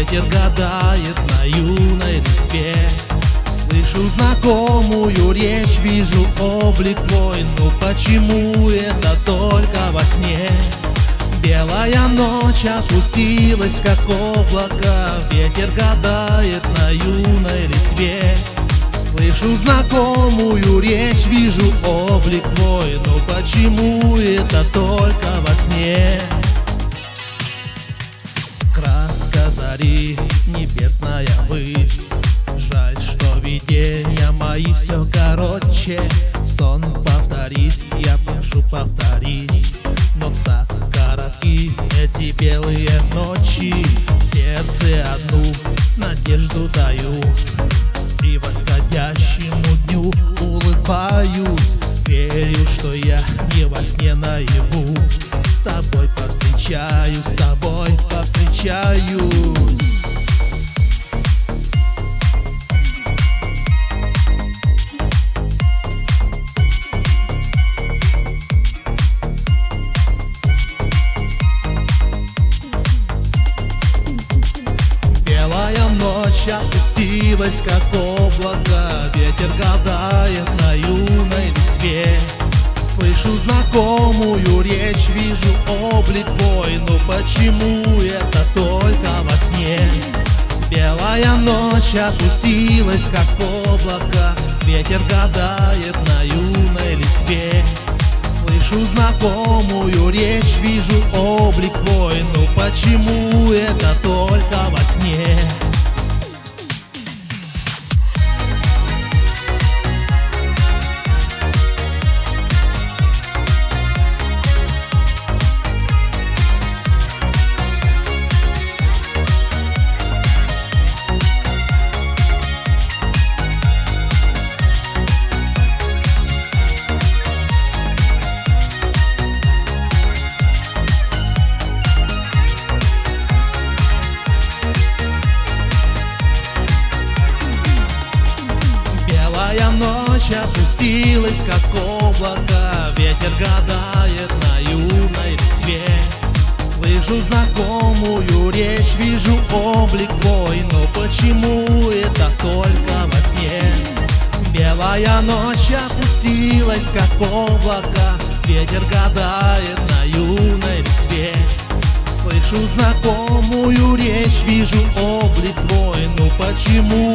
ветер гадает на юной листве. Слышу знакомую речь, вижу облик твой, но почему это только во сне? Белая ночь опустилась, как облако, ветер гадает на юной листве. Слышу знакомую речь, вижу облик твой, но почему это только во сне? Краска зари, небесная высь, жаль, что видения мои все короче. Сон, повторись, я прошу, повторись, но так коротки эти белые ночи. В сердце одну надежду даю, и восходящему дню улыбаюсь. Верю, что я не во сне наяву, с тобой повстречаюсь, с тобой повстречаюсь. Белая ночь опустилась, как облако, ветер гадает на юной листве. Слышу знакомую речь, вижу облик твой, но почему это только во сне? Белая ночь опустилась, как облако, ветер гадает на юной листве. Слышу знакомую речь, вижу облик твой, но почему это только во сне? Белая ночь опустилась, как облако, ветер гадает на юной листве. Слышу знакомую речь, вижу облик твой, но почему это только во сне? Белая ночь опустилась, как облако, ветер гадает на юной листве. Слышу знакомую речь, вижу облик твой, но почему